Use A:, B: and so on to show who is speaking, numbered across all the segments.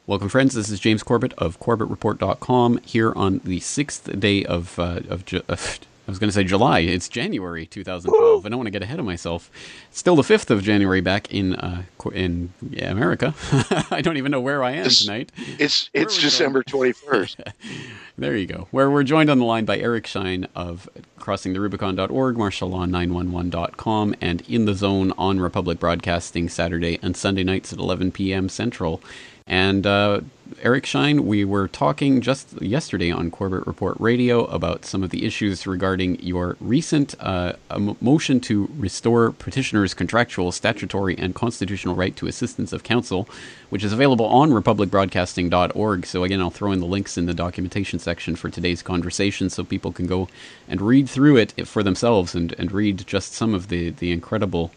A: Welcome, friends. This is James Corbett of CorbettReport.com here on the 6th day of I was going to say July. It's January 2012.
B: Woo!
A: I don't want to get ahead of myself. It's still the 5th of January back in America. I don't even know where I am tonight.
B: It's December 21st.
A: There you go. Where we're joined on the line by Eric Shine of CrossingTheRubicon.org, MartialLaw911.com, and In the Zone on Republic Broadcasting Saturday and Sunday nights at 11 p.m. Central. And Eric Shine, we were talking just yesterday on Corbett Report Radio about some of the issues regarding your recent motion to restore petitioners' contractual, statutory, and constitutional right to assistance of counsel, which is available on republicbroadcasting.org. So again, I'll throw in the links in the documentation section for today's conversation so people can go and read through it for themselves and read just some of the incredible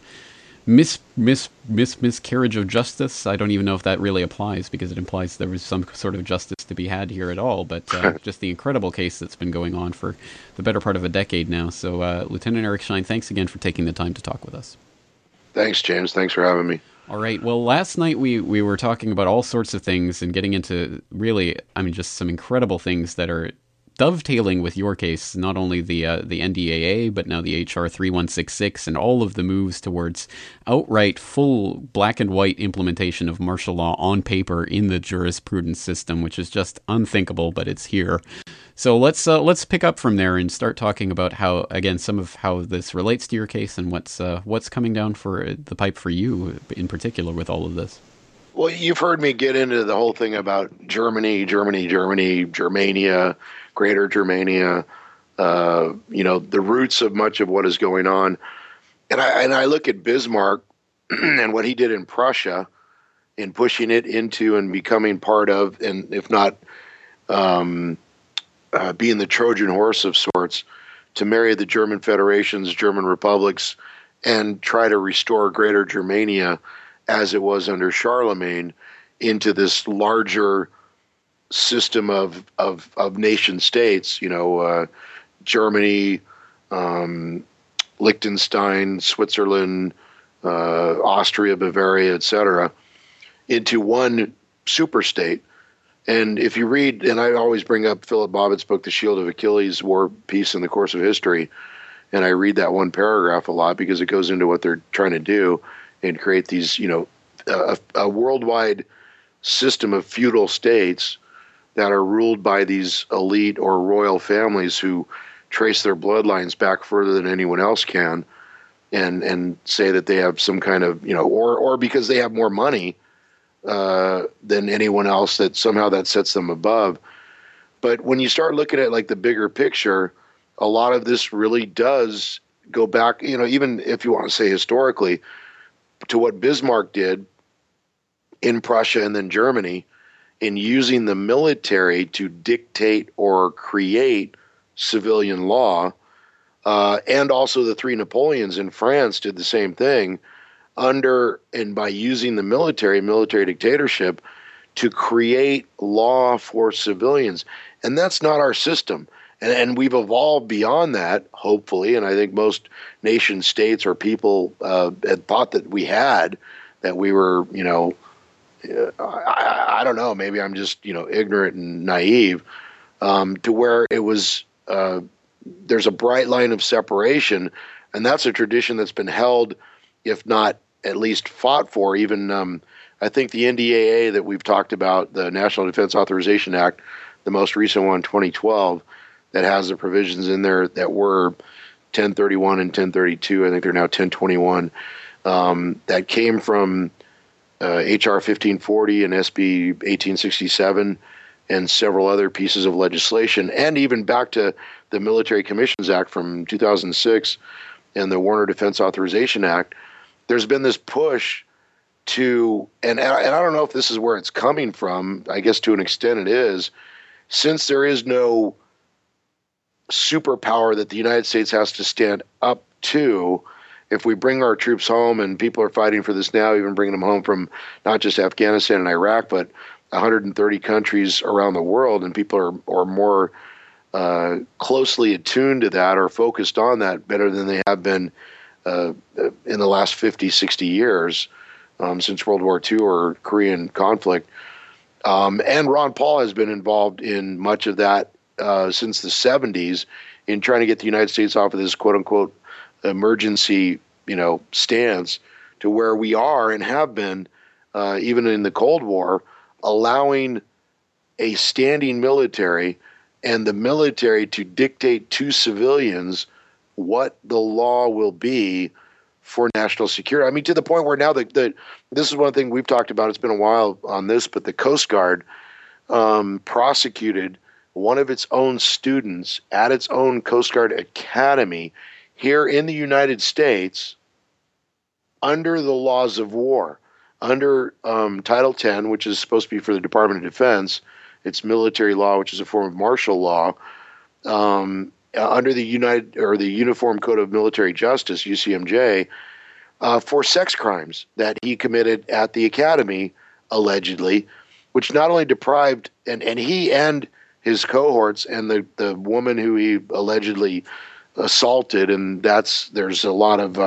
A: miscarriage of justice. I don't even know if that really applies because it implies there was some sort of justice to be had here at all, but just the incredible case that's been going on for the better part of a decade now. So Lieutenant Eric Shine, thanks again for taking the time to talk with us.
B: Thanks, James. Thanks for having me.
A: All right. Well, last night we were talking about all sorts of things and getting into really, just some incredible things that are dovetailing with your case, not only the NDAA, but now the HR 3166 and all of the moves towards outright full black and white implementation of martial law on paper in the jurisprudence system, which is just unthinkable, but it's here. So let's pick up from there and start talking about how, again, some of how this relates to your case and what's coming down for the pipe for you in particular with all of this.
B: Well, you've heard me get into the whole thing about Germany, Germania, Greater Germania, the roots of much of what is going on. And I look at Bismarck and what he did in Prussia in pushing it into and becoming part of, and if not being the Trojan horse of sorts, to marry the German federations, German republics, and try to restore Greater Germania as it was under Charlemagne into this larger system of nation states, Germany, Liechtenstein, Switzerland, Austria, Bavaria, etc., into one super state. And if you read, and I always bring up Philip Bobbitt's book, The Shield of Achilles, War, Peace, and the Course of History, and I read that one paragraph a lot because it goes into what they're trying to do and create these, a worldwide system of feudal states that are ruled by these elite or royal families who trace their bloodlines back further than anyone else can, and say that they have some kind of, or because they have more money than anyone else, that somehow that sets them above. But when you start looking at like the bigger picture, a lot of this really does go back, even if you want to say historically, to what Bismarck did in Prussia and then Germany, in using the military to dictate or create civilian law, and also the three Napoleons in France did the same thing by using the military dictatorship to create law for civilians. And that's not our system. And we've evolved beyond that, hopefully, and I think most nation states or people had thought that we were, I don't know, maybe I'm just, ignorant and naive, to where it was, there's a bright line of separation, and that's a tradition that's been held, if not at least fought for. Even, I think the NDAA that we've talked about, the National Defense Authorization Act, the most recent one, 2012, that has the provisions in there that were 1031 and 1032, I think they're now 1021, that came from HR 1540 and SB 1867 and several other pieces of legislation, and even back to the Military Commissions Act from 2006 and the Warner Defense Authorization Act. There's been this push to, and I don't know if this is where it's coming from, I guess to an extent it is, since there is no superpower that the United States has to stand up to. If we bring our troops home, and people are fighting for this now, even bringing them home from not just Afghanistan and Iraq, but 130 countries around the world, and people are more closely attuned to that or focused on that better than they have been in the last 50, 60 years, since World War II or Korean conflict. And Ron Paul has been involved in much of that since the 70s in trying to get the United States off of this quote unquote emergency, stance to where we are and have been, even in the Cold War, allowing a standing military and the military to dictate to civilians what the law will be for national security. I mean, to the point where now this is one thing we've talked about. It's been a while on this, but the Coast Guard prosecuted one of its own students at its own Coast Guard academy here in the United States under the laws of war, under Title 10, which is supposed to be for the Department of Defense. It's military law, which is a form of martial law, under the Uniform Code of Military Justice, UCMJ, for sex crimes that he committed at the academy, allegedly, which not only deprived, and he and his cohorts and the woman who he allegedly assaulted, and there's a lot of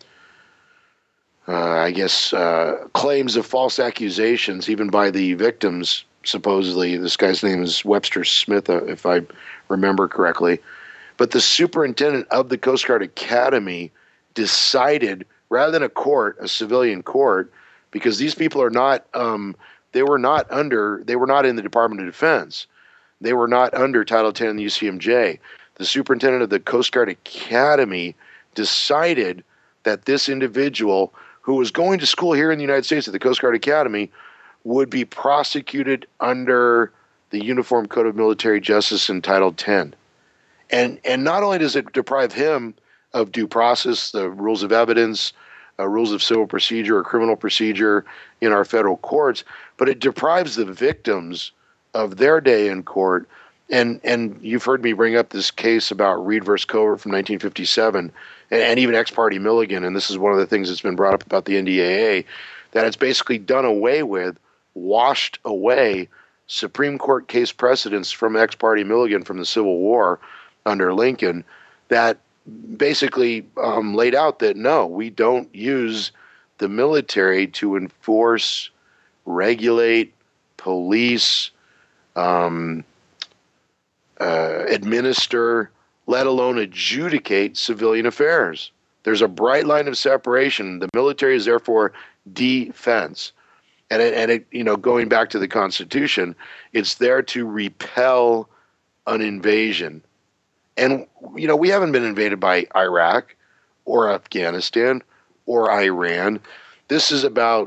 B: claims of false accusations, even by the victims. Supposedly, this guy's name is Webster Smith, if I remember correctly. But the superintendent of the Coast Guard Academy decided, rather than a civilian court, because these people are not, they were not in the Department of Defense. They were not under Title 10 in the UCMJ. The superintendent of the Coast Guard Academy decided that this individual, who was going to school here in the United States at the Coast Guard Academy, would be prosecuted under the Uniform Code of Military Justice in Title 10. And not only does it deprive him of due process, the rules of evidence, rules of civil procedure or criminal procedure in our federal courts, but it deprives the victims of their day in court. And you've heard me bring up this case about Reed versus Covert from 1957, and even Ex parte Milligan, and this is one of the things that's been brought up about the NDAA, that it's basically done away with, washed away Supreme Court case precedents from Ex parte Milligan from the Civil War under Lincoln that basically laid out that no, we don't use the military to enforce, regulate, police, administer, let alone adjudicate civilian affairs. There's a bright line of separation. The military is therefore defense. And it, going back to the Constitution, it's there to repel an invasion. And, we haven't been invaded by Iraq or Afghanistan or Iran. This is about,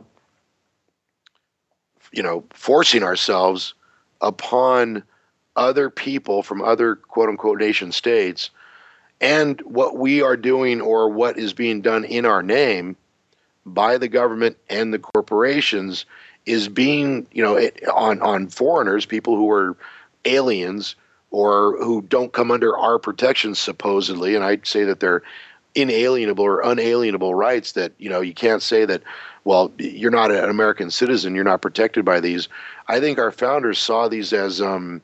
B: forcing ourselves upon other people from other quote unquote nation states, and what we are doing or what is being done in our name by the government and the corporations is being, on foreigners, people who are aliens or who don't come under our protection supposedly, and I'd say that they're inalienable or unalienable rights that, you can't say that, well, you're not an American citizen, you're not protected by these. I think our founders saw these as, you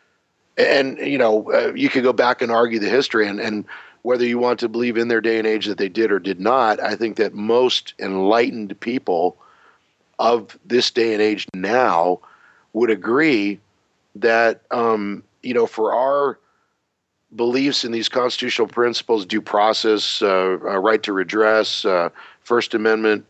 B: could go back and argue the history and whether you want to believe in their day and age that they did or did not. I think that most enlightened people of this day and age now would agree that, for our beliefs in these constitutional principles, due process, right to redress, First Amendment,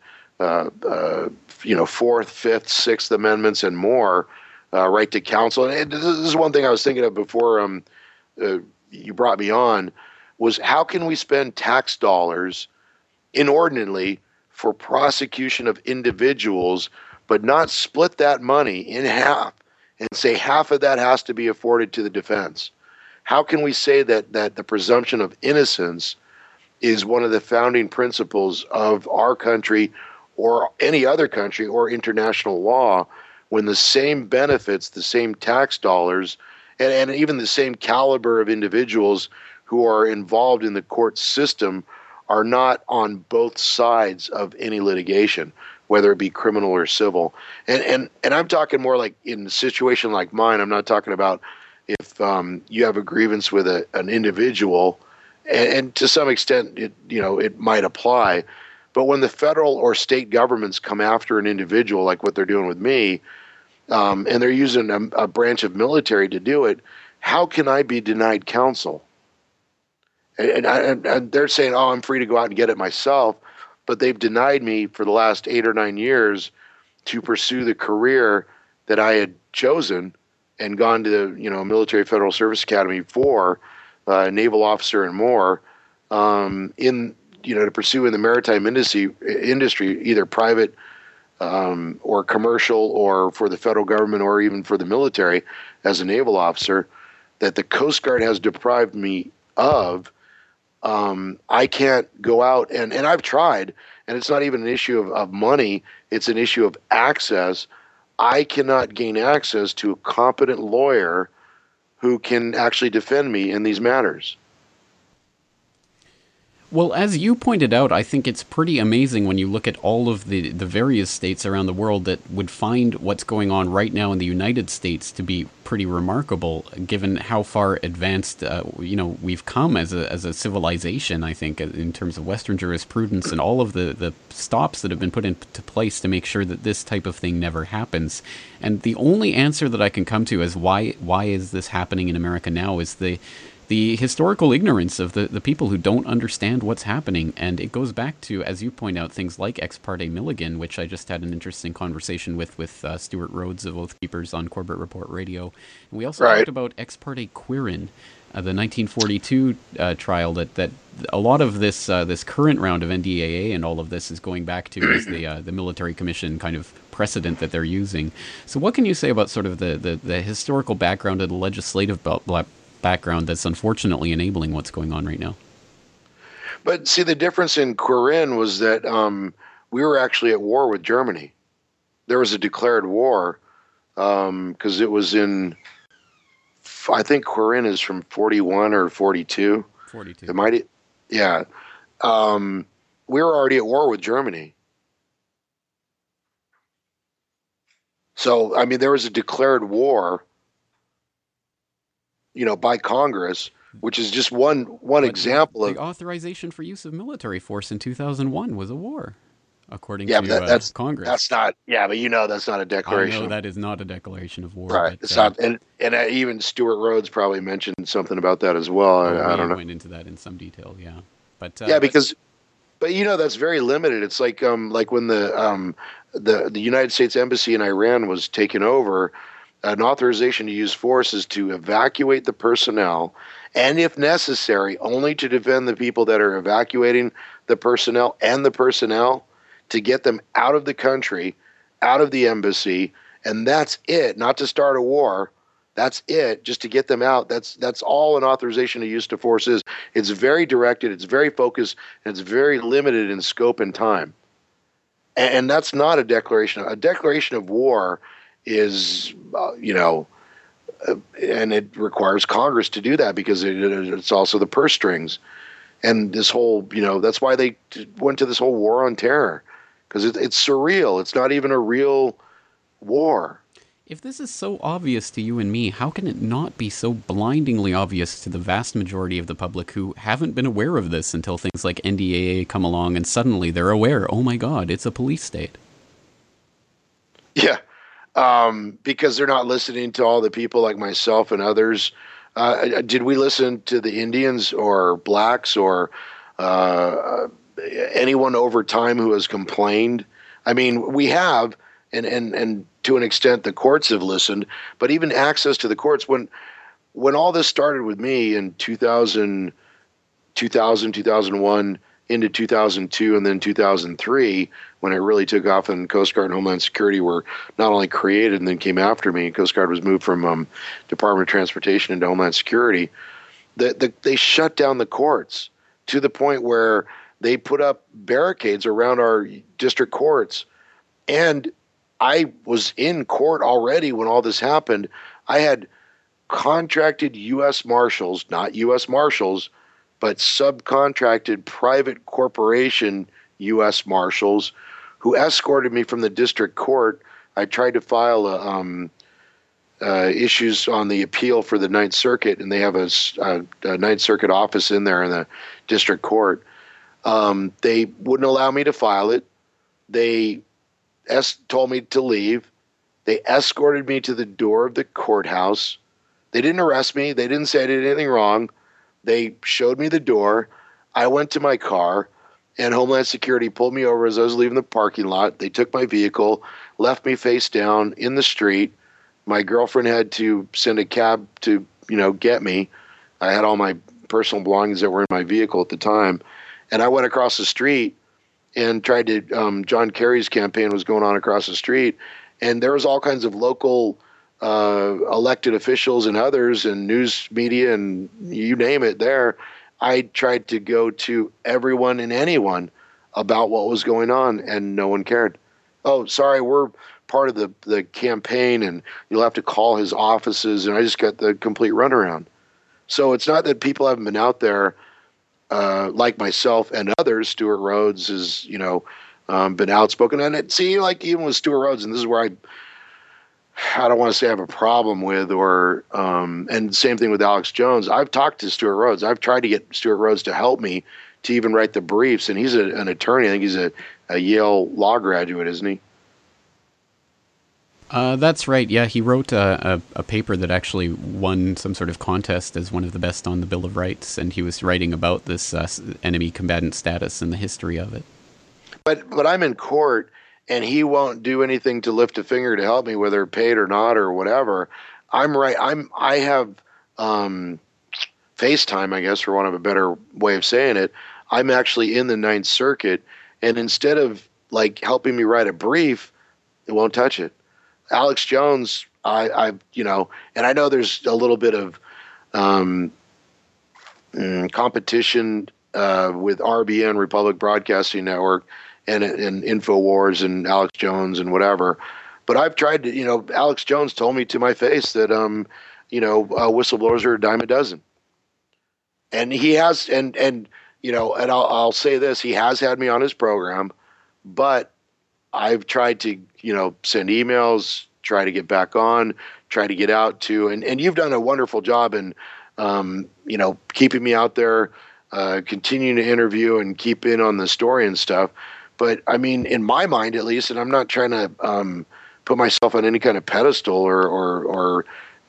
B: Fourth, Fifth, Sixth Amendments, and more, right to counsel. And this is one thing I was thinking of before you brought me on, was how can we spend tax dollars inordinately for prosecution of individuals, but not split that money in half and say half of that has to be afforded to the defense? How can we say that the presumption of innocence is one of the founding principles of our country or any other country or international law, when the same benefits, the same tax dollars, and even the same caliber of individuals who are involved in the court system are not on both sides of any litigation, whether it be criminal or civil? And I'm talking more like in a situation like mine. I'm not talking about if you have a grievance with an individual, and to some extent it might apply. But when the federal or state governments come after an individual, like what they're doing with me, and they're using a branch of military to do it. How can I be denied counsel? And they're saying, oh, I'm free to go out and get it myself. But they've denied me for the last 8 or 9 years to pursue the career that I had chosen and gone to, Military Federal Service Academy for, naval officer and more, to pursue in the maritime industry, either private or commercial or for the federal government or even for the military as a naval officer, that the Coast Guard has deprived me of. I can't go out and I've tried, and it's not even an issue of money. It's an issue of access. I cannot gain access to a competent lawyer who can actually defend me in these matters.
A: Well, as you pointed out, I think it's pretty amazing when you look at all of the various states around the world that would find what's going on right now in the United States to be pretty remarkable, given how far advanced we've come as a civilization. I think in terms of Western jurisprudence and all of the stops that have been put into place to make sure that this type of thing never happens. And the only answer that I can come to as why is this happening in America now is the historical ignorance of the people who don't understand what's happening. And it goes back to, as you point out, things like Ex parte Milligan, which I just had an interesting conversation with Stuart Rhodes of Oath Keepers on Corbett Report Radio. And we also talked about Ex parte Quirin, the 1942 trial that a lot of this current round of NDAA and all of this is going back to as the military commission kind of precedent that they're using. So what can you say about sort of the historical background of the legislative background that's unfortunately enabling what's going on right now?
B: But see, the difference in Quirin was that we were actually at war with Germany. There was a declared war because it was in, I think Quirin is from 41 or 42.
A: 42.
B: It might, yeah. We were already at war with Germany. So, I mean, there was a declared war, by Congress, which is just one example of
A: the authorization for use of military force in 2001 was a war, according to Congress.
B: That's not, but that's not a declaration.
A: I know that is not a declaration of war.
B: Right. It's not, and even Stuart Rhodes probably mentioned something about that as well. I don't know.
A: Went into that in some detail, yeah. But
B: that's very limited. It's like when the United States Embassy in Iran was taken over. An authorization to use force is to evacuate the personnel, and if necessary, only to defend the people that are evacuating the personnel to get them out of the country, out of the embassy, and that's it. Not to start a war. That's it. Just to get them out. That's all an authorization to use to force is. It's very directed. It's very focused, and it's very limited in scope and time. And that's not a declaration. A declaration of war is, and it requires Congress to do that because it's also the purse strings. And this whole, that's why they went to this whole war on terror, because it's surreal. It's not even a real war.
A: If this is so obvious to you and me, how can it not be so blindingly obvious to the vast majority of the public who haven't been aware of this until things like NDAA come along and suddenly they're aware, oh my God, it's a police state?
B: Yeah. Because they're not listening to all the people like myself and others. Did we listen to the Indians or blacks or anyone over time who has complained? I mean, we have, and to an extent the courts have listened, but even access to the courts. When all this started with me in 2000, 2001, into 2002 and then 2003, when it really took off and Coast Guard and Homeland Security were not only created and then came after me, Coast Guard was moved from Department of Transportation into Homeland Security, they shut down the courts to the point where they put up barricades around our district courts. And I was in court already when all this happened. I had contracted U.S. Marshals, not U.S. Marshals, but subcontracted private corporation U.S. Marshals who escorted me from the district court. I tried to file issues on the appeal for the Ninth Circuit, and they have a Ninth Circuit office in there in the district court. They wouldn't allow me to file it. They told me to leave. They escorted me to the door of the courthouse. They didn't arrest me. They didn't say I did anything wrong. They showed me the door. I went to my car, and Homeland Security pulled me over as I was leaving the parking lot. They took my vehicle, left me face down in the street. My girlfriend had to send a cab to, get me. I had all my personal belongings that were in my vehicle at the time. And I went across the street and tried to, John Kerry's campaign was going on across the street. And there was all kinds of local elected officials and others and news media and you name it there. I tried to go to everyone and anyone about what was going on, and no one cared. Oh, sorry, we're part of the campaign, and you'll have to call his offices, and I just got the complete runaround. So it's not that people haven't been out there like myself and others. Stuart Rhodes has, been outspoken. And even with Stuart Rhodes, and this is where I don't want to say I have a problem with, or and same thing with Alex Jones. I've talked to Stuart Rhodes. I've tried to get Stuart Rhodes to help me to even write the briefs, and he's an attorney. I think he's a Yale law graduate, isn't he?
A: That's right. Yeah, he wrote a paper that actually won some sort of contest as one of the best on the Bill of Rights, and he was writing about this enemy combatant status and the history of it.
B: But I'm in court, and he won't do anything to lift a finger to help me, whether paid or not or whatever. I have FaceTime, I guess, for want of a better way of saying it. I'm actually in the Ninth Circuit, and instead of helping me write a brief, it won't touch it. Alex Jones, and I know there's a little bit of competition with RBN, Republic Broadcasting Network, and InfoWars and Alex Jones and whatever. But I've tried to, Alex Jones told me to my face that, whistleblowers are a dime a dozen. And he has, and I'll say this, he has had me on his program, but I've tried to, send emails, try to get back on, try to get out to, and you've done a wonderful job in, keeping me out there, continuing to interview and keep in on the story and stuff. But I mean, in my mind, at least, and I'm not trying to put myself on any kind of pedestal or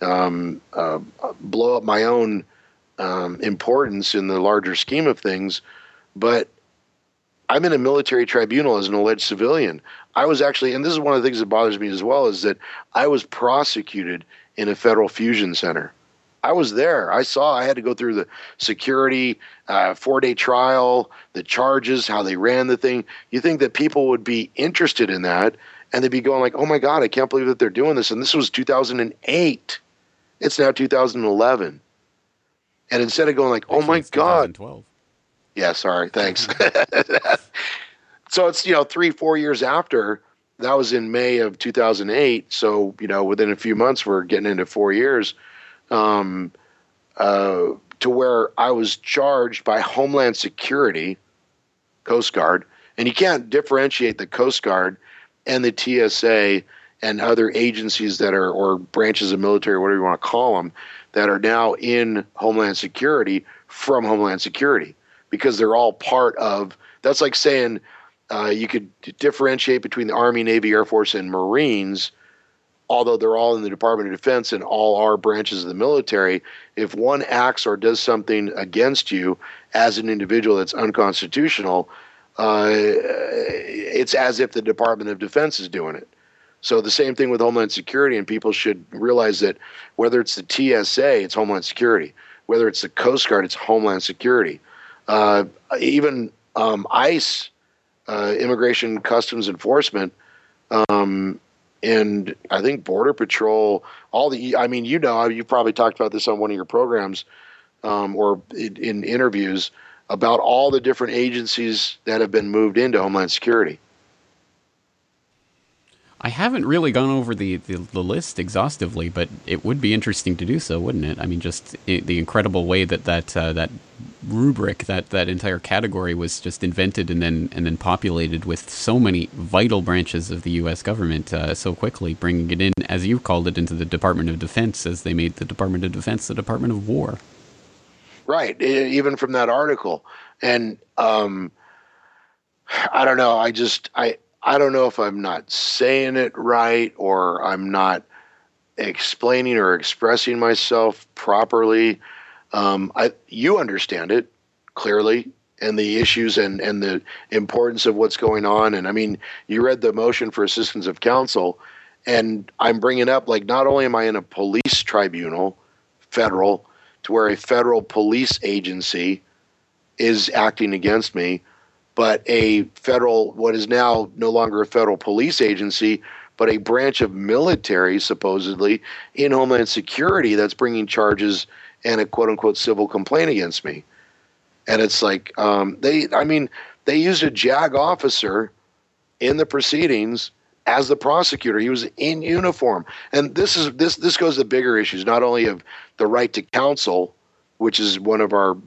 B: blow up my own importance in the larger scheme of things, but I'm in a military tribunal as an alleged civilian. I was actually, and this is one of the things that bothers me as well, is that I was prosecuted in a federal fusion center. I was there. I had to go through the security, 4-day trial, the charges, how they ran the thing. You think that people would be interested in that, and they'd be going like, oh my God, I can't believe that they're doing this. And this was 2008. It's now 2011. And instead of going like, oh my God.
A: 2012.
B: Yeah, sorry. Thanks. So it's, 3-4 years after. That was in May of 2008. So, within a few months, we're getting into 4 years. To where I was charged by Homeland Security, Coast Guard, and you can't differentiate the Coast Guard and the TSA and other agencies that are, or branches of military, whatever you want to call them, that are now in Homeland Security from Homeland Security, because they're all part of, that's like saying you could differentiate between the Army, Navy, Air Force, and Marines, although they're all in the Department of Defense and all are branches of the military. If one acts or does something against you as an individual that's unconstitutional, it's as if the Department of Defense is doing it. So the same thing with Homeland Security, and people should realize that whether it's the TSA, it's Homeland Security. Whether it's the Coast Guard, it's Homeland Security. Even ICE, Immigration Customs Enforcement, and I think Border Patrol, you've probably talked about this on one of your programs or in interviews about all the different agencies that have been moved into Homeland Security.
A: I haven't really gone over the list exhaustively, but it would be interesting to do so, wouldn't it? I mean, just the incredible way that rubric, that entire category was just invented and then populated with so many vital branches of the U.S. government so quickly, bringing it in, as you called it, into the Department of Defense, as they made the Department of Defense the Department of War.
B: Right, even from that article. And I don't know, I don't know if I'm not saying it right or I'm not explaining or expressing myself properly. You understand it clearly, and the issues and the importance of what's going on. And I mean, you read the motion for assistance of counsel, and I'm bringing up, like, not only am I in a police tribunal, federal, to where a federal police agency is acting against me, but a federal, what is now no longer a federal police agency, but a branch of military, supposedly, in Homeland Security that's bringing charges and a quote-unquote civil complaint against me. And it's like, they used a JAG officer in the proceedings as the prosecutor. He was in uniform. And this goes to bigger issues, not only of the right to counsel, which is one of our,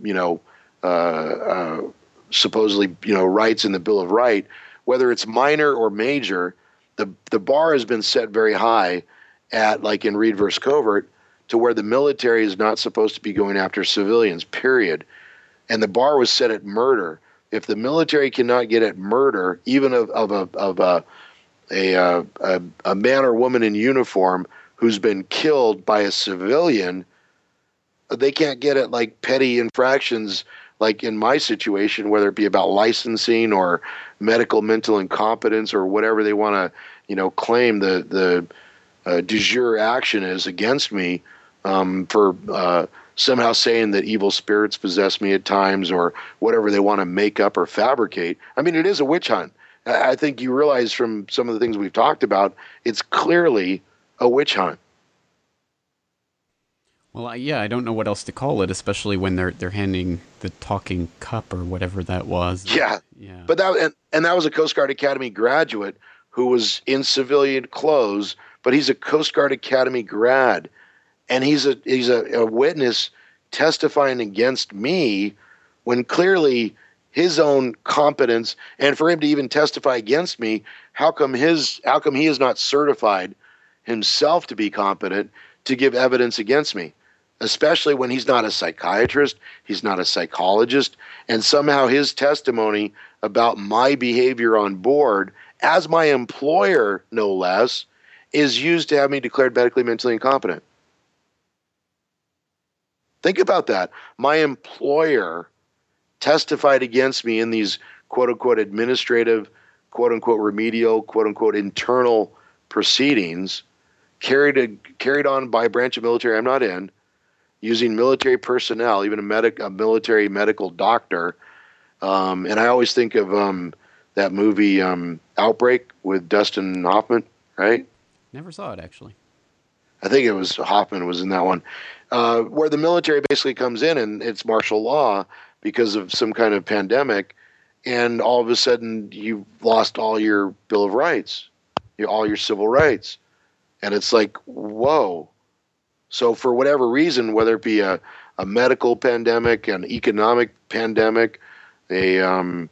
B: supposedly, rights in the Bill of Rights, whether it's minor or major. The bar has been set very high at, like in Reed versus Covert, to where the military is not supposed to be going after civilians, period. And the bar was set at murder. If the military cannot get at murder, even of a man or woman in uniform who's been killed by a civilian, they can't get at, like, petty infractions, like in my situation, whether it be about licensing or medical mental incompetence or whatever they want to, claim the de jure action is against me, for somehow saying that evil spirits possess me at times or whatever they want to make up or fabricate. I mean, it is a witch hunt. I think you realize from some of the things we've talked about, it's clearly a witch hunt.
A: Well, I don't know what else to call it, especially when they're handing the talking cup or whatever that was.
B: Yeah. But that was a Coast Guard Academy graduate who was in civilian clothes, but he's a Coast Guard Academy grad, and he's a witness testifying against me when clearly his own competence, and for him to even testify against me, how come he is not certified himself to be competent to give evidence against me? Especially when he's not a psychiatrist, he's not a psychologist, and somehow his testimony about my behavior on board, as my employer, no less, is used to have me declared medically, mentally incompetent. Think about that. My employer testified against me in these quote-unquote administrative, quote-unquote remedial, quote-unquote internal proceedings, carried on by a branch of military I'm not in, using military personnel, even a military medical doctor. And I always think of that movie Outbreak with Dustin Hoffman, right?
A: Never saw it, actually.
B: I think it was Hoffman was in that one, where the military basically comes in and it's martial law because of some kind of pandemic, and all of a sudden you've lost all your Bill of Rights, all your civil rights. And it's like, whoa. So for whatever reason, whether it be a medical pandemic, an economic pandemic, I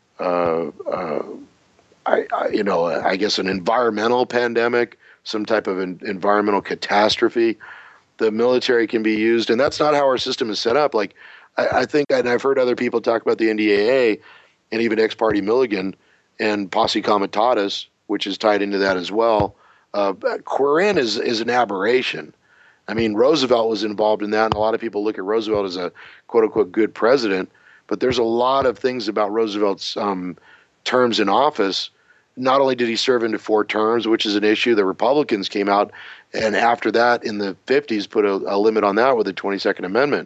B: guess an environmental pandemic, some type of environmental catastrophe, the military can be used. And that's not how our system is set up. Like, I think, and I've heard other people talk about the NDAA and even Ex parte Milligan and Posse Comitatus, which is tied into that as well. Quirin is an aberration. I mean, Roosevelt was involved in that, and a lot of people look at Roosevelt as a quote-unquote good president, but there's a lot of things about Roosevelt's terms in office. Not only did he serve into 4 terms, which is an issue, the Republicans came out, and after that, in the 50s, put a limit on that with the 22nd Amendment.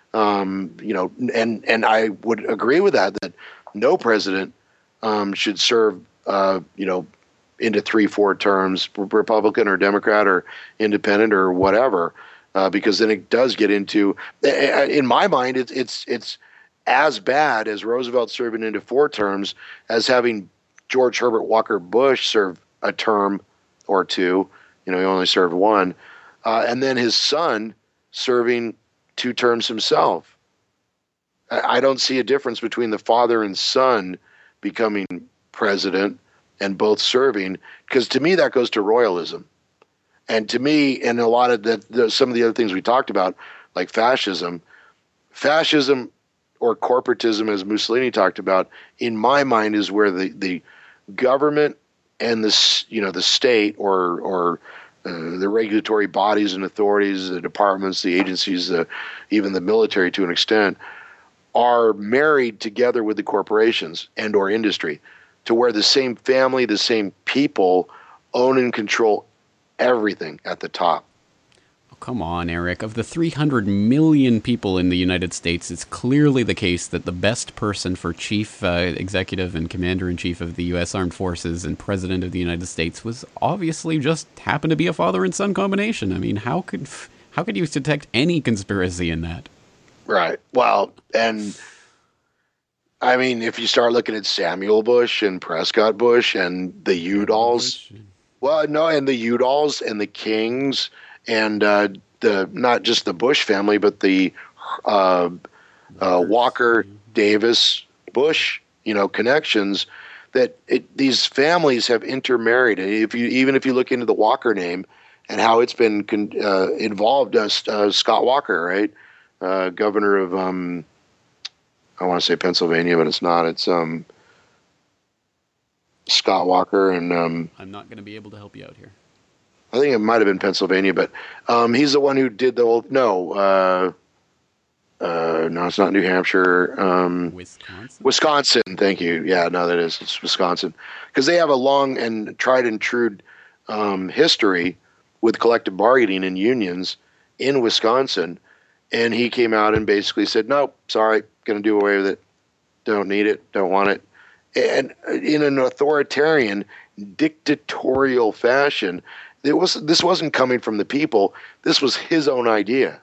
B: And I would agree with that no president should serve, into 3-4 terms, Republican or Democrat or independent or whatever, because then it does get into, in my mind, it's as bad as Roosevelt serving into 4 terms as having George Herbert Walker Bush serve a term or 2. He only served 1, and then his son serving 2 terms himself. I don't see a difference between the father and son becoming president and both serving, because to me that goes to royalism. And to me, and a lot of some of the other things we talked about, like fascism or corporatism, as Mussolini talked about, in my mind is where the government and the state or the regulatory bodies and authorities, the departments, the agencies, even the military to an extent, are married together with the corporations and or industry, to where the same family, the same people own and control everything at the top.
A: Oh, come on, Eric. Of the 300 million people in the United States, it's clearly the case that the best person for chief executive and commander-in-chief of the U.S. Armed Forces and president of the United States was obviously just happened to be a father and son combination. I mean, how could you detect any conspiracy in that?
B: Right. Well, and I mean, if you start looking at Samuel Bush and Prescott Bush and the Udalls, and the Udalls and the Kings and the not just the Bush family, but the Walker, Davis, Bush, connections, that these families have intermarried. And if you look into the Walker name and how it's been involved, Scott Walker, right? Governor of, I want to say Pennsylvania, but it's not. It's Scott Walker, and
A: I'm not going to be able to help you out here.
B: I think it might have been Pennsylvania, but he's the one who did the whole. No, it's not New Hampshire. Wisconsin. Thank you. Yeah, no, that is. It's Wisconsin, because they have a long and tried and true history with collective bargaining and unions in Wisconsin. And he came out and basically said, "Nope, sorry, going to do away with it. Don't need it. Don't want it." And in an authoritarian, dictatorial fashion, this wasn't coming from the people. This was his own idea.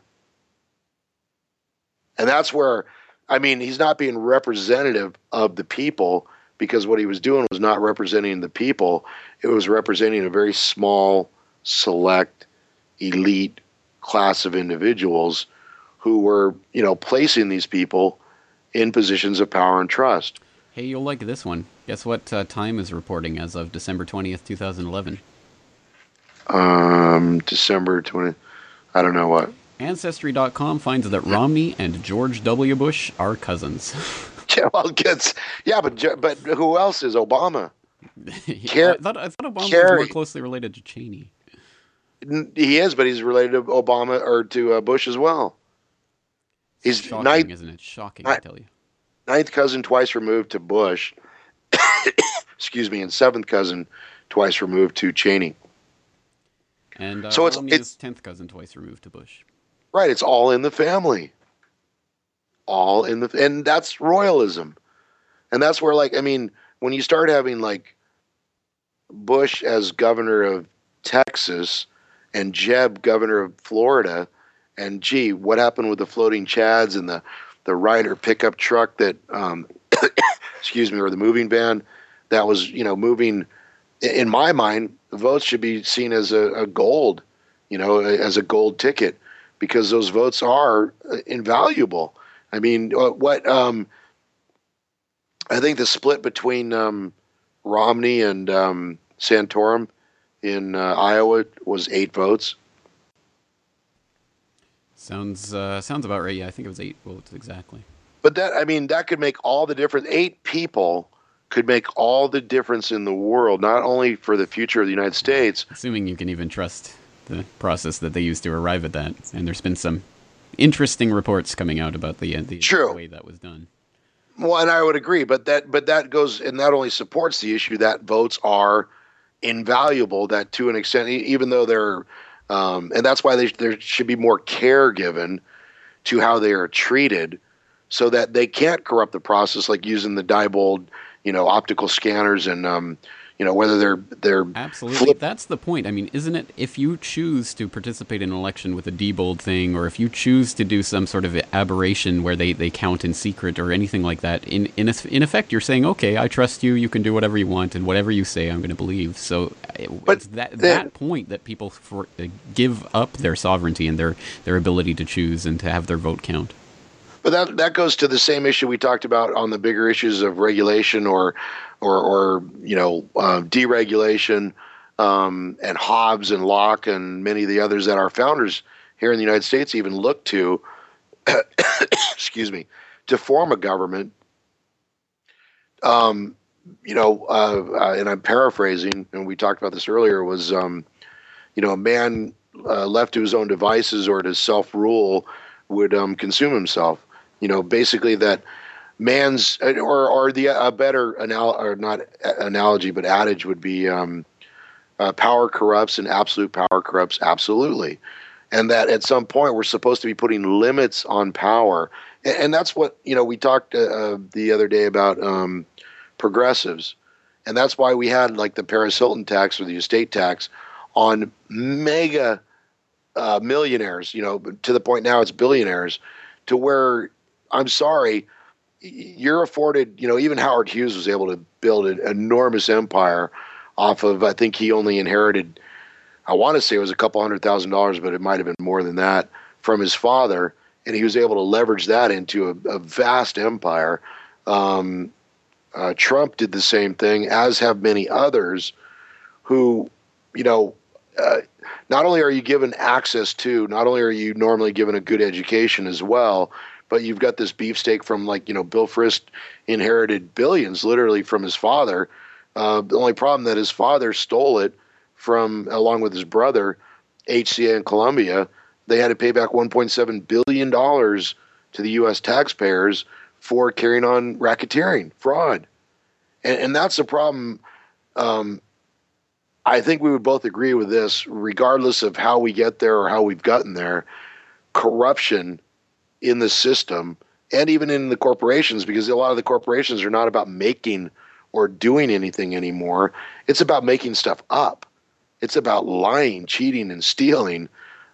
B: And that's where, I mean, he's not being representative of the people, because what he was doing was not representing the people. It was representing a very small, select, elite class of individuals who were, placing these people in positions of power and trust.
A: Hey, you'll like this one. Guess what Time is reporting as of December 20th, 2011?
B: December 20th. I don't know what.
A: Ancestry.com finds that Romney and George W. Bush are cousins.
B: Yeah, well, but who else is Obama?
A: I thought Obama was more closely related to Cheney.
B: He is, but he's related to Obama or to Bush as well. He's
A: shocking, isn't it? Shocking, I tell you.
B: Ninth cousin twice removed to Bush. Excuse me, and seventh cousin twice removed to Cheney.
A: And so it's 10th cousin twice removed to Bush.
B: Right, it's all in the family. And that's royalism. And that's where, when you start having, Bush as governor of Texas and Jeb governor of Florida, and what happened with the floating Chads and the Ryder pickup truck that, excuse me, or the moving van that was, moving. In my mind, the votes should be seen as a gold, as a gold ticket, because those votes are invaluable. I mean, I think the split between Romney and Santorum in Iowa was 8 votes.
A: Sounds about right. Yeah, I think it was 8 votes exactly.
B: But that could make all the difference. 8 people could make all the difference in the world, not only for the future of the United States.
A: Assuming you can even trust the process that they used to arrive at that. And there's been some interesting reports coming out about the way that was done.
B: Well, and I would agree, but that goes, and that only supports the issue that votes are invaluable, that to an extent, even though they're, and that's why there should be more care given to how they are treated, so that they can't corrupt the process, like using the Diebold, optical scanners, and whether they're
A: absolutely. That's the point. I mean, isn't it? If you choose to participate in an election with a Diebold thing, or if you choose to do some sort of aberration where they count in secret or anything like that, in effect, you're saying, okay, I trust you. You can do whatever you want, and whatever you say, I'm going to believe. So, but it's that point that people give up their sovereignty and their ability to choose and to have their vote count.
B: But that goes to the same issue we talked about on the bigger issues of regulation or deregulation, and Hobbes and Locke and many of the others that our founders here in the United States even looked to, excuse me, to form a government. and I'm paraphrasing, and we talked about this earlier, was, a man left to his own devices or to self-rule would consume himself. Basically that man's, or the a better or not analogy, but adage would be, power corrupts and absolute power corrupts absolutely. And that at some point we're supposed to be putting limits on power. And that's what, we talked the other day about progressives. And that's why we had like the Paris Hilton tax or the estate tax on mega millionaires, to the point now it's billionaires, to where, I'm sorry, you're afforded, even Howard Hughes was able to build an enormous empire off of, I think he only inherited, I want to say it was a couple $100,000, but it might have been more than that, from his father. And he was able to leverage that into a vast empire. Trump did the same thing, as have many others who, not only are you given access to, not only are you normally given a good education as well, but you've got this beefsteak from Bill Frist inherited billions literally from his father. The only problem that his father stole it from, along with his brother, HCA and Columbia. They had to pay back $1.7 billion to the U.S. taxpayers for carrying on racketeering, fraud. And that's the problem. I think we would both agree with this, regardless of how we get there or how we've gotten there. Corruption in the system and even in the corporations, because a lot of the corporations are not about making or doing anything anymore. It's about making stuff up. It's about lying, cheating, and stealing.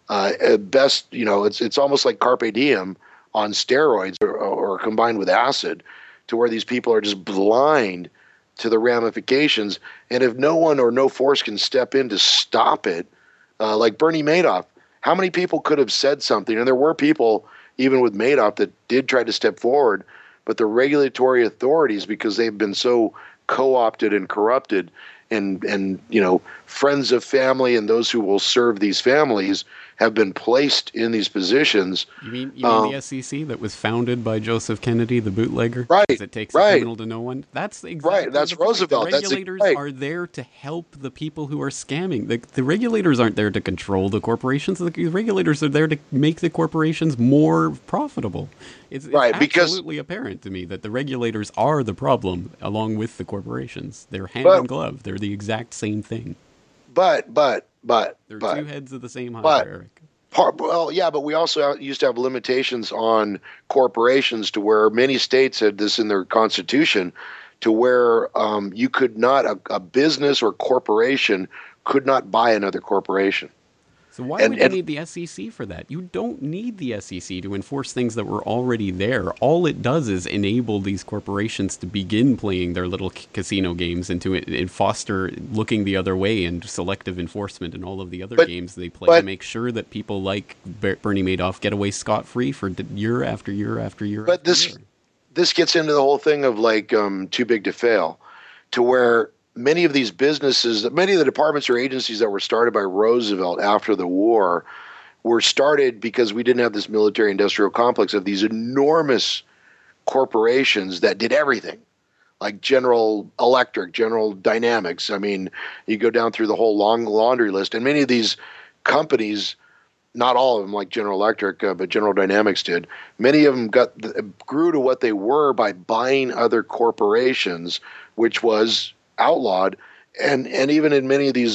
B: At best, it's almost like carpe diem on steroids or combined with acid, to where these people are just blind to the ramifications. And if no one or no force can step in to stop it, like Bernie Madoff, how many people could have said something? And there were people, even with Madoff, that did try to step forward, but the regulatory authorities, because they've been so co-opted and corrupted, and friends of family and those who will serve these families have been placed in these positions.
A: You mean the SEC that was founded by Joseph Kennedy, the bootlegger?
B: Right.
A: Because it takes a criminal to know one. That's exactly
B: right. That's Roosevelt.
A: The regulators are there to help the people who are scamming. The regulators aren't there to control the corporations. The regulators are there to make the corporations more profitable. It's absolutely apparent to me that the regulators are the problem, along with the corporations. They're hand in glove. They're the exact same thing.
B: But
A: they're two heads of the same hammer, Eric.
B: But we also used to have limitations on corporations, to where many states had this in their constitution, to where you could not, a business or corporation could not buy another corporation.
A: So why would you need the SEC for that? You don't need the SEC to enforce things that were already there. All it does is enable these corporations to begin playing their little casino games and to foster looking the other way and selective enforcement and all of the other games they play to make sure that people like Bernie Madoff get away scot-free for year after year after year.
B: But this gets into the whole thing of too big to fail, to where many of these businesses, many of the departments or agencies that were started by Roosevelt after the war were started because we didn't have this military industrial complex of these enormous corporations that did everything, like General Electric, General Dynamics. I mean, you go down through the whole long laundry list, and many of these companies, not all of them like General Electric, but General Dynamics did, many of them grew to what they were by buying other corporations, which was outlawed. And even in many of these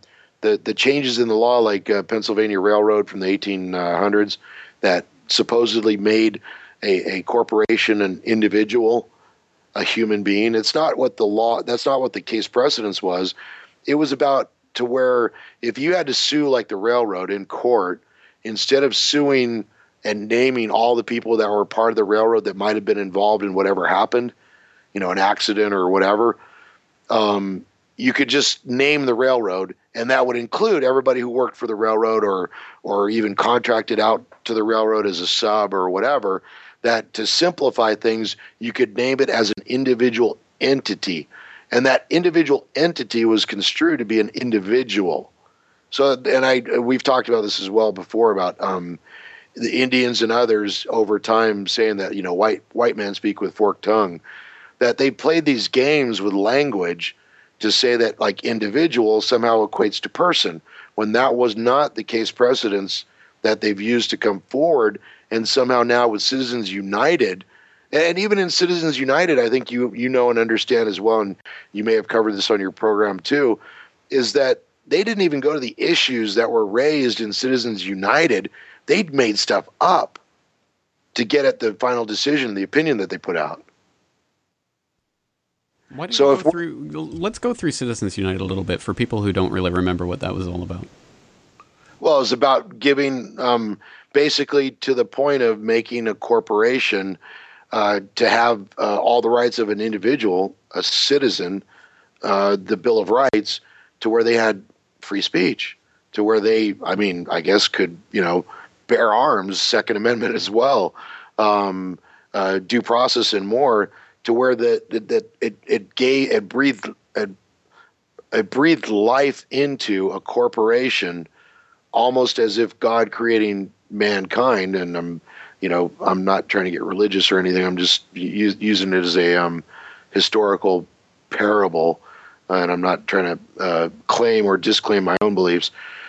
B: the changes in the law, like Pennsylvania Railroad from the 1800s, that supposedly made a corporation an individual, a human being. It's not what the law, that's not what the case precedence was. It was about to where if you had to sue like the railroad in court, instead of suing and naming all the people that were part of the railroad that might have been involved in whatever happened, an accident or whatever, you could just name the railroad, and that would include everybody who worked for the railroad or even contracted out to the railroad as a sub or whatever. That, to simplify things, you could name it as an individual entity, and that individual entity was construed to be an individual. So, and we've talked about this as well before about the Indians and others over time saying that white men speak with forked tongue. that they played these games with language to say that like individual somehow equates to person, when that was not the case precedence that they've used to come forward. And somehow now with Citizens United, and even in Citizens United, I think you know and understand as well, and you may have covered this on your program too, is that they didn't even go to the issues that were raised in Citizens United. They'd made stuff up to get at the final decision, the opinion that they put out.
A: Why don't you go through? Let's go through Citizens United a little bit for people who don't really remember what that was all about.
B: Well, it was about giving, basically to the point of making a corporation to have all the rights of an individual, a citizen, the Bill of Rights, to where they had free speech, to where they, I mean, I guess could, bear arms, Second Amendment as well, due process and more, to where it breathed life into a corporation, almost as if God creating mankind. And I'm not trying to get religious or anything. I'm just using it as a historical parable, and I'm not trying to claim or disclaim my own beliefs.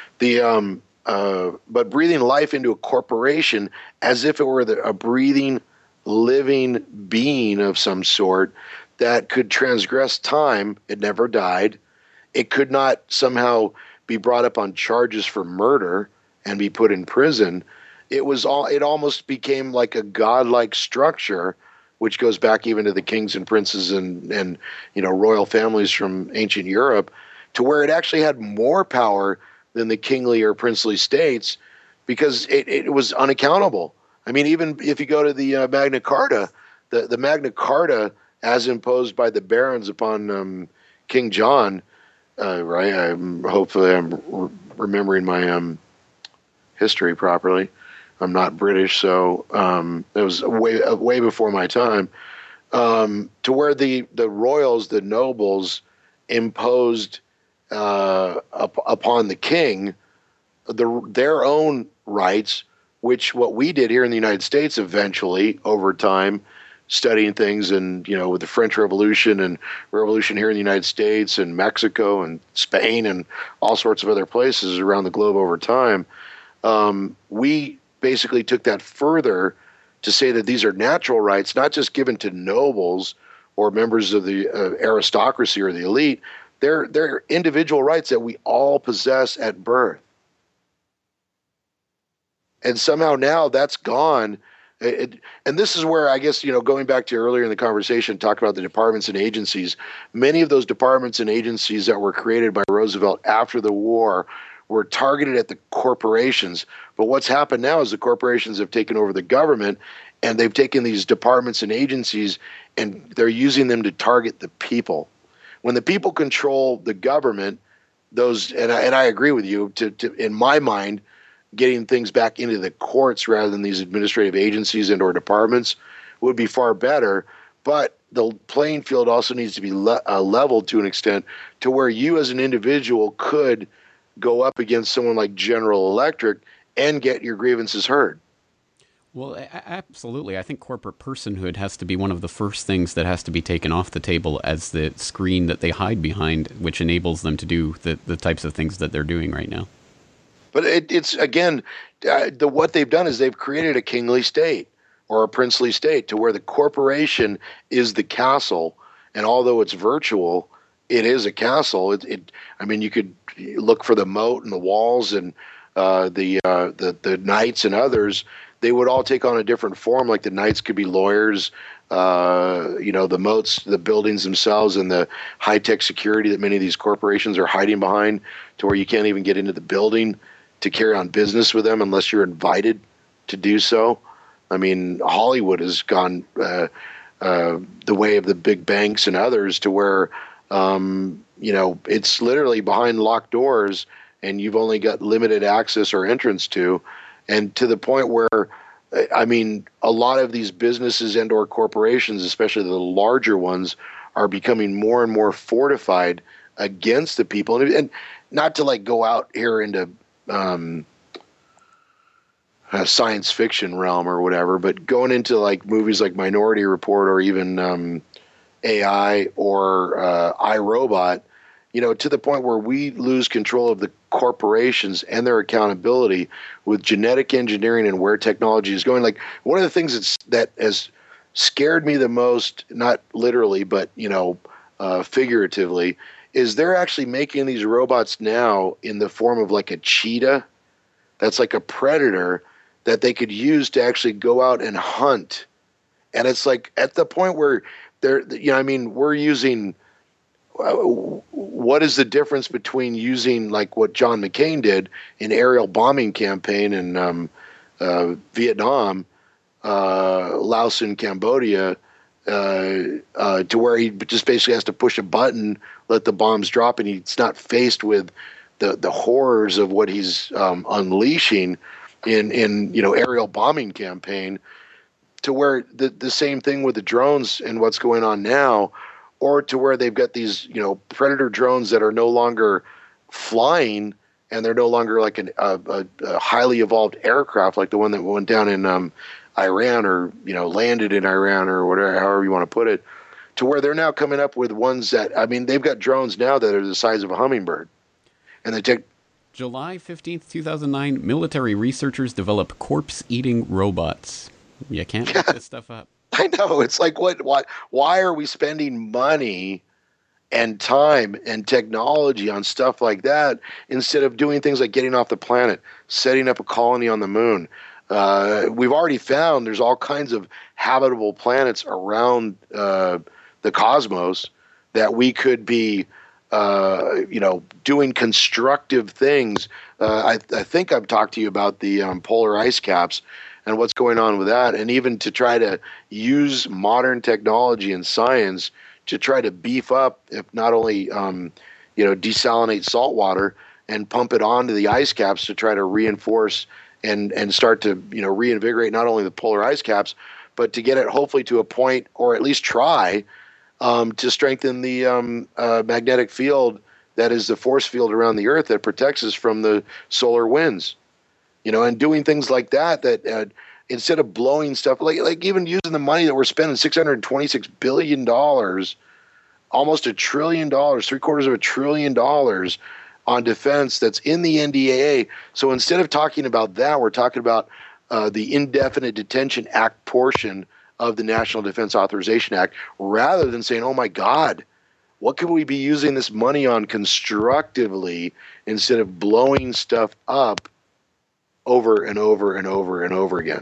B: But breathing life into a corporation as if it were a breathing, living being of some sort that could transgress time. It never died. It could not somehow be brought up on charges for murder and be put in prison. It almost became like a godlike structure, which goes back even to the kings and princes and royal families from ancient Europe, to where it actually had more power than the kingly or princely states, because it was unaccountable. I mean, even if you go to the Magna Carta, the Magna Carta, as imposed by the barons upon King John, right? Hopefully I'm remembering my history properly. I'm not British, so it was way before my time. To where the royals, the nobles, imposed upon the king their own rights, which what we did here in the United States eventually over time, studying things, and with the French Revolution and Revolution here in the United States and Mexico and Spain and all sorts of other places around the globe over time, we basically took that further to say that these are natural rights, not just given to nobles or members of the aristocracy or the elite. They're individual rights that we all possess at birth. And somehow now that's gone. And this is where I guess, going back to earlier in the conversation, talk about the departments and agencies. Many of those departments and agencies that were created by Roosevelt after the war were targeted at the corporations. But what's happened now is the corporations have taken over the government, and they've taken these departments and agencies and they're using them to target the people. When the people control the government, and I agree with you, to in my mind, getting things back into the courts rather than these administrative agencies and or departments would be far better. But the playing field also needs to be leveled to an extent to where you as an individual could go up against someone like General Electric and get your grievances heard.
A: Well, absolutely. I think corporate personhood has to be one of the first things that has to be taken off the table as the screen that they hide behind, which enables them to do the types of things that they're doing right now.
B: But it's again, what they've done is they've created a kingly state or a princely state to where the corporation is the castle, and although it's virtual, it is a castle. I mean, you could look for the moat and the walls and the knights and others. They would all take on a different form. Like the knights could be lawyers, the moats, the buildings themselves, and the high-tech security that many of these corporations are hiding behind, to where you can't even get into the building to carry on business with them unless you're invited to do so. I mean, Hollywood has gone the way of the big banks and others, to where it's literally behind locked doors and you've only got limited access or entrance to. And to the point where, I mean, a lot of these businesses and or corporations, especially the larger ones, are becoming more and more fortified against the people. And not to like go out here into a science fiction realm or whatever, but going into like movies like Minority Report or even AI or iRobot, to the point where we lose control of the corporations and their accountability with genetic engineering and where technology is going. Like, one of the things that has scared me the most, not literally, but, figuratively, is they're actually making these robots now in the form of like a cheetah that's like a predator that they could use to actually go out and hunt. And it's like at the point where we're using, what is the difference between using like what John McCain did in aerial bombing campaign in Vietnam, Laos and Cambodia, to where he just basically has to push a button, let the bombs drop, and he's not faced with the horrors of what he's unleashing in aerial bombing campaign, to where the same thing with the drones and what's going on now, or to where they've got these predator drones that are no longer flying, and they're no longer like a highly evolved aircraft like the one that went down in Iran, or landed in Iran, or whatever, however you want to put it, to where they're now coming up with ones that, they've got drones now that are the size of a hummingbird, and they take.
A: July 15th, 2009, military researchers develop corpse-eating robots. You can't make this stuff up.
B: I know. It's like, why are we spending money and time and technology on stuff like that instead of doing things like getting off the planet, setting up a colony on the moon? We've already found there's all kinds of habitable planets around the cosmos that we could be doing constructive things. I think I've talked to you about the polar ice caps and what's going on with that, and even to try to use modern technology and science to try to beef up, if not only desalinate salt water and pump it onto the ice caps to try to reinforce and start to reinvigorate not only the polar ice caps, but to get it hopefully to a point, or at least try to strengthen the magnetic field that is the force field around the Earth that protects us from the solar winds. And doing things like that instead of blowing stuff, like even using the money that we're spending, $626 billion, almost $1 trillion, $750 billion on defense that's in the NDAA. So instead of talking about that, we're talking about the Indefinite Detention Act portion of the National Defense Authorization Act, rather than saying, oh my God, what could we be using this money on constructively instead of blowing stuff up over and over and over and over again?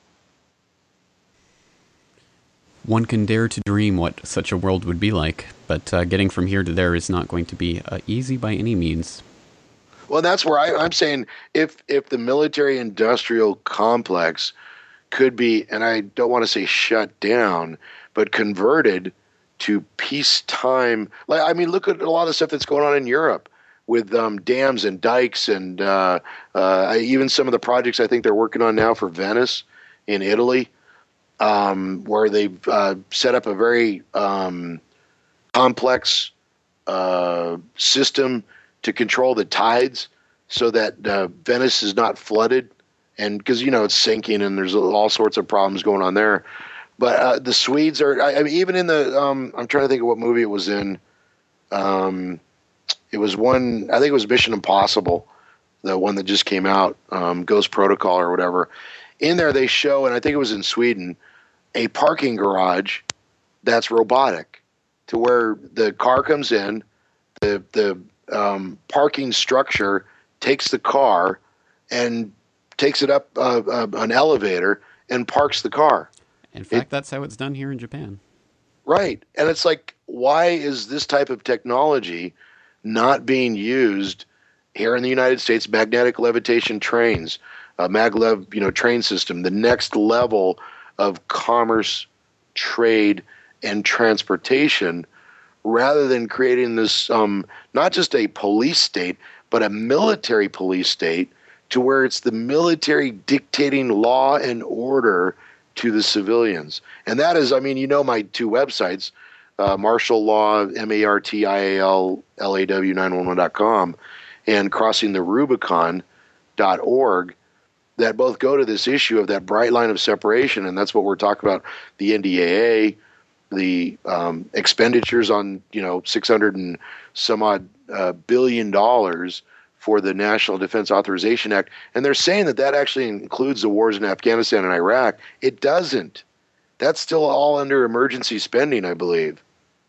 A: One can dare to dream what such a world would be like, but getting from here to there is not going to be easy by any means.
B: Well, that's where I'm saying if the military-industrial complex could be, and I don't want to say shut down, but converted to peacetime. Look at a lot of stuff that's going on in Europe with dams and dikes, and even some of the projects I think they're working on now for Venice in Italy, where they've set up a very complex system to control the tides so that Venice is not flooded, and because it's sinking and there's all sorts of problems going on there. But the Swedes are, even in the I'm trying to think of what movie it was in. It was one, I think it was Mission Impossible, the one that just came out, Ghost Protocol or whatever. In there they show, and I think it was in Sweden, a parking garage that's robotic, to where the car comes in, the parking structure takes the car and takes it up an elevator and parks the car.
A: In fact, that's how it's done here in Japan.
B: Right. And it's like, why is this type of technology not being used here in the United States? Magnetic levitation trains, maglev, train system, the next level of commerce, trade, and transportation, rather than creating this, not just a police state, but a military police state, to where it's the military dictating law and order to the civilians. And that is, my two websites, Martial Law, MARTIALLAW911.com, and CrossingTheRubicon.org, that both go to this issue of that bright line of separation. And that's what we're talking about, the NDAA, the expenditures on 600 and some odd $billion for the National Defense Authorization Act, and they're saying that actually includes the wars in Afghanistan and Iraq. It doesn't. That's still all under emergency spending, I believe.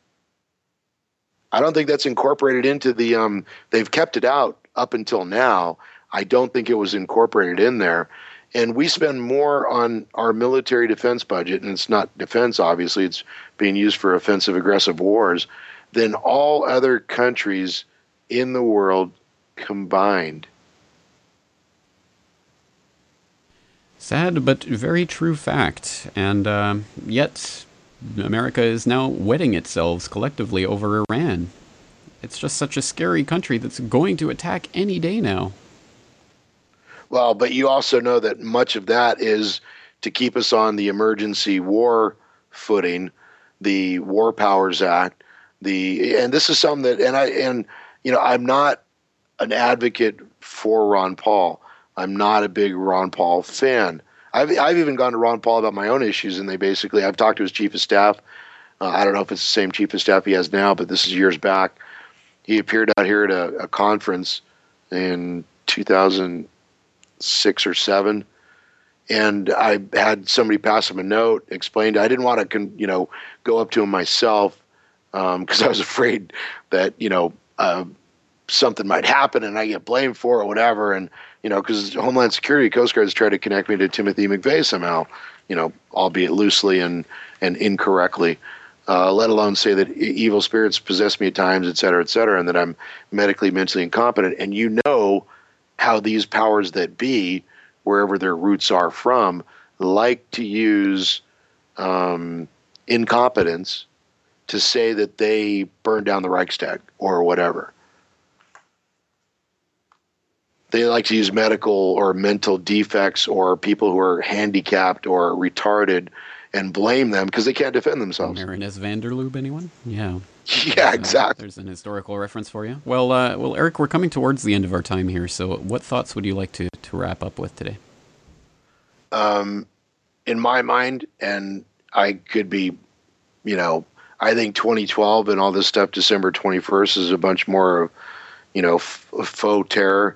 B: I don't think that's incorporated into the. They've kept it out up until now. I don't think it was incorporated in there. And we spend more on our military defense budget, and it's not defense, obviously, it's being used for offensive, aggressive wars, than all other countries in the world combined.
A: Sad, but very true fact. And yet, America is now wetting itself collectively over Iran. It's just such a scary country that's going to attack any day now.
B: Well, but you also know that much of that is to keep us on the emergency war footing, the War Powers Act, and this is something that, I'm not an advocate for Ron Paul. I'm not a big Ron Paul fan. I've even gone to Ron Paul about my own issues, and I've talked to his chief of staff. I don't know if it's the same chief of staff he has now, but this is years back. He appeared out here at a conference in 2006 or 7, and I had somebody pass him a note, explained. I didn't want to, go up to him myself because I was afraid that something might happen and I get blamed for it or whatever. And because Homeland Security, Coast Guard has tried to connect me to Timothy McVeigh somehow, albeit loosely and incorrectly. Let alone say that evil spirits possess me at times, et cetera, and that I'm medically, mentally incompetent. And how these powers that be, wherever their roots are from, like to use incompetence to say that they burned down the Reichstag or whatever. They like to use medical or mental defects or people who are handicapped or retarded and blame them because they can't defend themselves.
A: Marinus van der Lubbe, anyone? Yeah.
B: Yeah, exactly.
A: There's an historical reference for you. Well, Eric, we're coming towards the end of our time here, so what thoughts would you like to wrap up with today?
B: In my mind, and I could be, I think 2012 and all this stuff, December 21st, is a bunch more of, faux terror.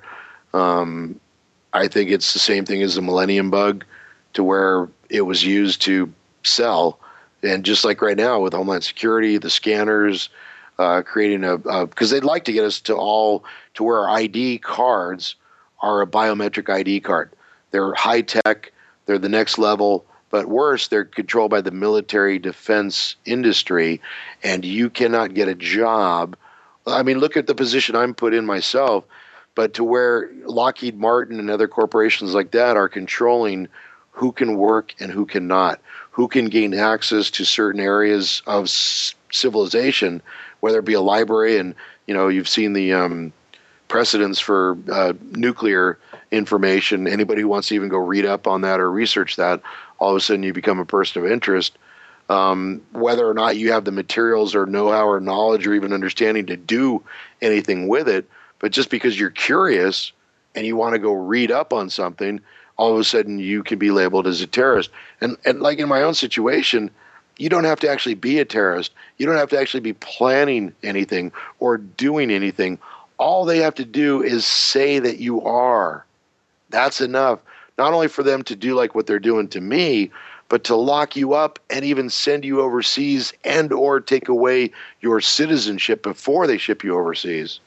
B: I think it's the same thing as the Millennium Bug, to where it was used to sell. And just like right now with Homeland Security, the scanners, creating because they'd like to get us to where our ID cards are a biometric ID card. They're high tech, they're the next level, but worse, they're controlled by the military defense industry, and you cannot get a job. I mean, look at the position I'm put in myself, but to where Lockheed Martin and other corporations like that are controlling who can work and who cannot, who can gain access to certain areas of civilization, whether it be a library, and you've seen the precedents for nuclear information. Anybody who wants to even go read up on that or research that, all of a sudden you become a person of interest. Whether or not you have the materials or know-how or knowledge or even understanding to do anything with it, but just because you're curious and you want to go read up on something, all of a sudden you can be labeled as a terrorist. And like in my own situation, you don't have to actually be a terrorist. You don't have to actually be planning anything or doing anything. All they have to do is say that you are. That's enough. Not only for them to do like what they're doing to me, but to lock you up and even send you overseas and or take away your citizenship before they ship you overseas.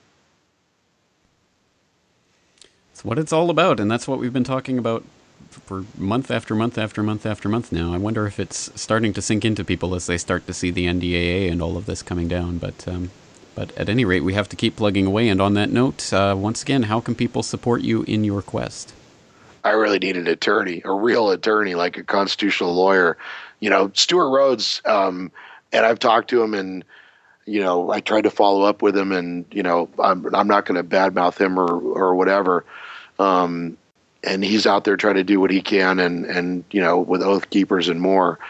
A: It's what it's all about, and that's what we've been talking about for month after month after month after month now. I wonder if it's starting to sink into people as they start to see the NDAA and all of this coming down. But at any rate, we have to keep plugging away. And on that note, once again, how can people support you in your quest?
B: I really need an attorney, a real attorney, like a constitutional lawyer. Stuart Rhodes, and I've talked to him, and I tried to follow up with him, and I'm not going to badmouth him or whatever. And he's out there trying to do what he can, and with Oath Keepers and more.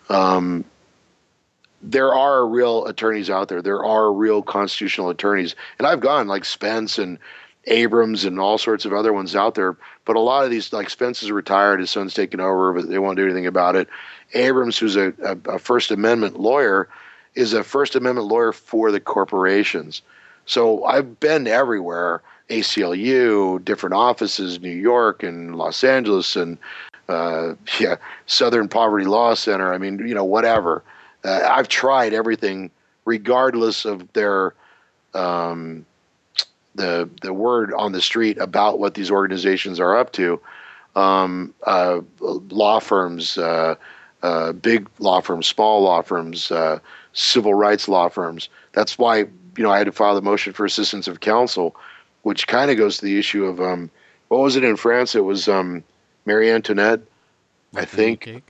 B: There are real attorneys out there. There are real constitutional attorneys, and I've gone like Spence and Abrams and all sorts of other ones out there. But a lot of these, like Spence is retired, his son's taken over, but they won't do anything about it. Abrams, who's a First Amendment lawyer, is a First Amendment lawyer for the corporations. So I've been everywhere, ACLU, different offices, New York and Los Angeles, and Southern Poverty Law Center. I mean, whatever. I've tried everything, regardless of their the word on the street about what these organizations are up to. Law firms, big law firms, small law firms, civil rights law firms. That's why I had to file the motion for assistance of counsel, which kind of goes to the issue of what was it in France? It was Marie Antoinette, I think.
A: Cake?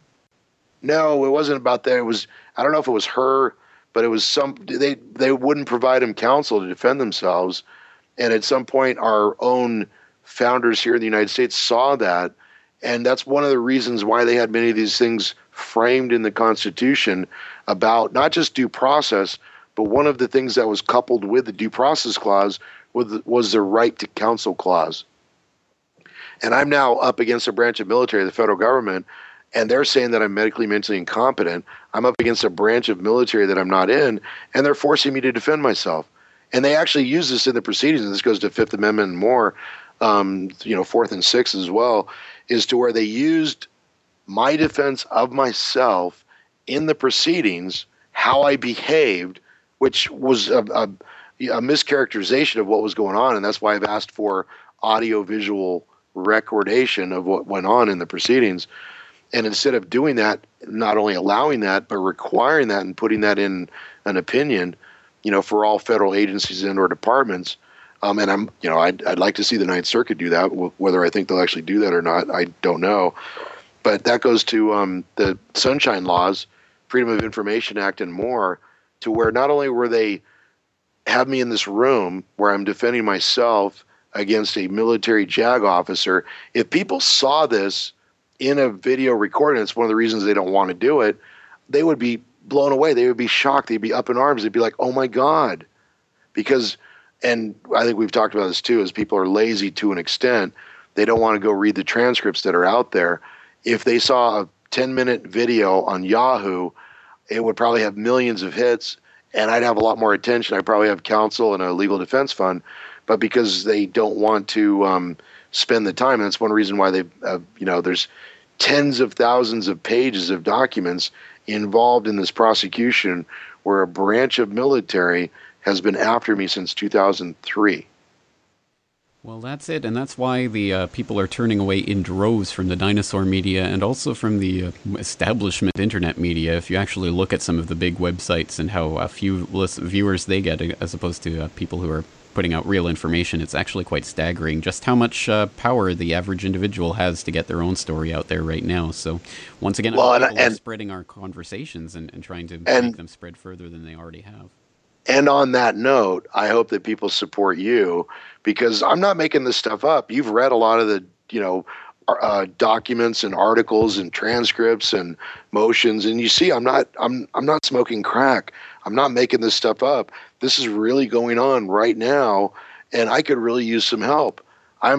B: No, it wasn't about that. It was, I don't know if it was her, but it was they wouldn't provide them counsel to defend themselves. And at some point, our own founders here in the United States saw that. And that's one of the reasons why they had many of these things framed in the Constitution about not just due process, but one of the things that was coupled with the due process clause was the right to counsel clause. And I'm now up against a branch of military, the federal government, and they're saying that I'm medically, mentally incompetent. I'm up against a branch of military that I'm not in, and they're forcing me to defend myself. And they actually use this in the proceedings, and this goes to Fifth Amendment and more, Fourth and Sixth as well, is to where they used my defense of myself in the proceedings, how I behaved, which was a mischaracterization of what was going on. And that's why I've asked for audio-visual recordation of what went on in the proceedings. And instead of doing that, not only allowing that, but requiring that and putting that in an opinion, for all federal agencies and or departments. And I'd like to see the Ninth Circuit do that. Whether I think they'll actually do that or not, I don't know. But that goes to the Sunshine Laws, Freedom of Information Act, and more, to where not only were they have me in this room where I'm defending myself against a military JAG officer, if people saw this in a video recording, it's one of the reasons they don't want to do it, they would be blown away. They would be shocked. They'd be up in arms. They'd be like, oh my God. Because, and I think we've talked about this too, is people are lazy to an extent. They don't want to go read the transcripts that are out there. If they saw a 10-minute video on Yahoo, it would probably have millions of hits, and I'd have a lot more attention. I'd probably have counsel and a legal defense fund. But because they don't want to spend the time, and that's one reason why there's tens of thousands of pages of documents involved in this prosecution where a branch of military has been after me since 2003.
A: Well, that's it, and that's why the people are turning away in droves from the dinosaur media and also from the establishment internet media. If you actually look at some of the big websites and how few viewers they get as opposed to people who are putting out real information, it's actually quite staggering just how much power the average individual has to get their own story out there right now. So once again, people are spreading our conversations and trying to make them spread further than they already have.
B: And on that note, I hope that people support you, because I'm not making this stuff up. You've read a lot of the, documents and articles and transcripts and motions, and you see, I'm not smoking crack. I'm not making this stuff up. This is really going on right now, and I could really use some help. I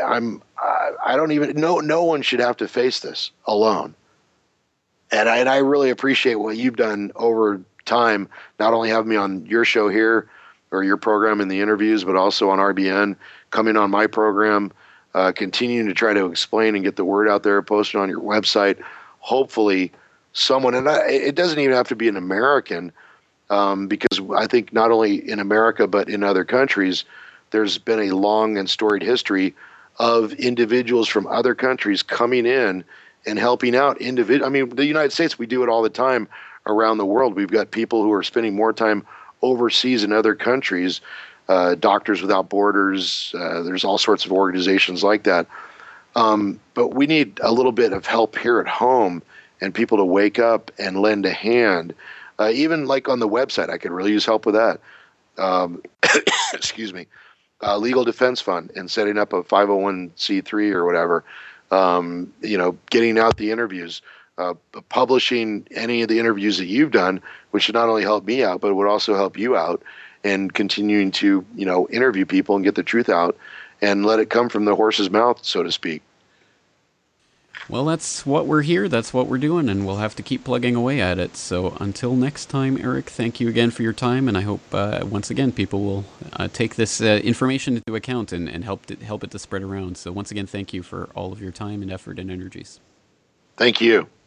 B: don't even know. No one should have to face this alone. And I really appreciate what you've done over time, not only having me on your show here or your program in the interviews, but also on RBN, coming on my program, continuing to try to explain and get the word out there, posting on your website. Hopefully someone, and it doesn't even have to be an American, because I think not only in America, but in other countries, there's been a long and storied history of individuals from other countries coming in and helping out the United States, we do it all the time around the world. We've got people who are spending more time overseas in other countries, Doctors Without Borders. There's all sorts of organizations like that. But we need a little bit of help here at home and people to wake up and lend a hand. Even like on the website, I could really use help with that. Excuse me. Legal Defense Fund and setting up a 501c3 or whatever. Getting out the interviews. Publishing any of the interviews that you've done, which should not only help me out, but would also help you out, and continuing to, interview people and get the truth out and let it come from the horse's mouth, so to speak.
A: Well, that's what we're here. That's what we're doing, and we'll have to keep plugging away at it. So until next time, Eric, thank you again for your time, and I hope once again people will take this information into account and help it to spread around. So once again, thank you for all of your time and effort and energies.
B: Thank you.